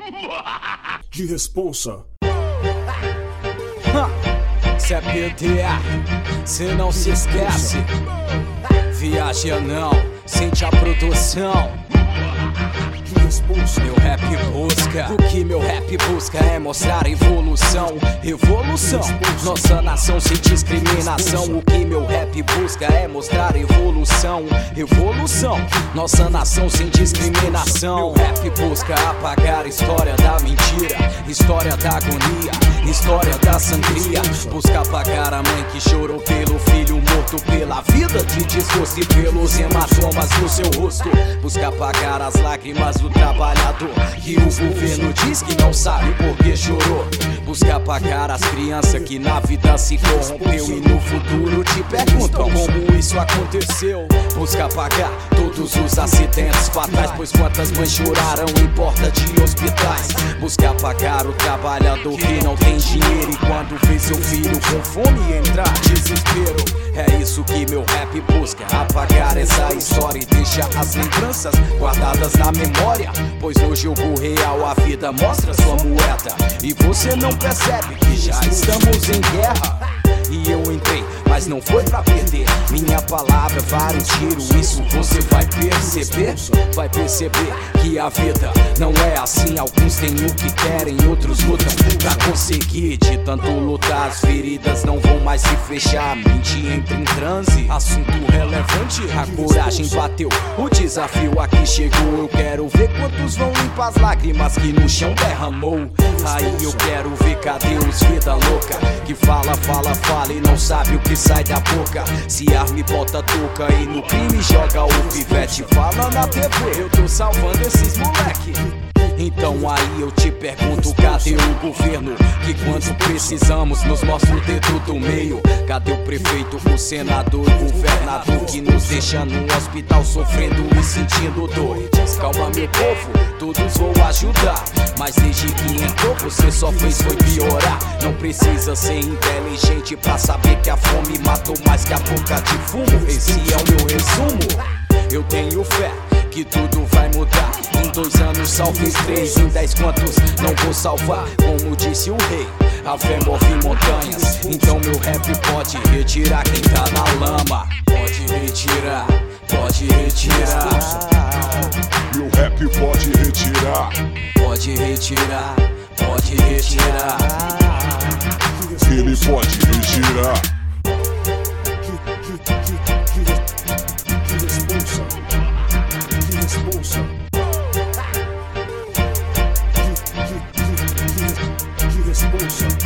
Que responsa. Cê é PDA, cê não se esquece. Viaja não, sente a produção. Meu rap busca, o que meu rap busca é mostrar evolução. Evolução, nossa nação sem discriminação. O que meu rap busca é mostrar evolução. Evolução, nossa nação sem discriminação. Meu rap busca apagar a história da mentira, história da agonia, história da sangria. Busca apagar a mãe que chorou pelo filho morto, pela vida de desgosto e pelos hematomas no seu rosto. Busca apagar as lágrimas do trabalhador que o governo diz que não sabe por que chorou. Busca apagar as crianças que na vida se corrompeu e no futuro te perguntam como isso aconteceu. Busca apagar todos os acidentes fatais, pois quantas mães choraram em porta de hospitais. Busca apagar o trabalhador que não tem dinheiro e quando vê seu filho com fome entrar desespero. É isso que meu rap busca, apagar essa história e deixar as lembranças guardadas na memória. Pois no jogo real a vida mostra sua moeda e você não percebe que já estamos em guerra. E eu entrei, mas não foi pra perder. Minha palavra vale um tiro, isso você vai perceber. Vai perceber que a vida não é assim. Alguns têm o que querem, outros lutam pra conseguir. De tanto lutar, as feridas não vão mais se fechar. A mente entra em transe, assunto relevante. A coragem bateu, o desafio aqui chegou. Eu quero ver quantos vão limpar as lágrimas que no chão derramou. Aí eu quero ver cadê os vida louca que fala e não sabe o que sai da boca. Se arma e bota touca e no crime joga o pivete. Fala na TV, eu tô salvando esses moleque. Então aí eu te pergunto, cadê o governo que quando precisamos nos mostra o dedo do meio? Cadê o prefeito, o senador, o governador que nos deixa num hospital sofrendo e sentindo dor? Calma meu povo, todos vou ajudar, mas desde que entrou você só fez foi piorar. Não precisa ser inteligente pra saber que a fome matou mais que a boca de fumo. Esse é o meu resumo. Eu tenho fé que tudo vai mudar. Em 2 anos salvei 3, em 10 quantos não vou salvar? Como disse o rei, a fé move montanhas. Então meu rap pode retirar quem tá na lama. Pode retirar, pode retirar. Meu rap pode retirar. Pode retirar, pode retirar. Ele pode retirar. Que responsa. Que responsa. Que responsa.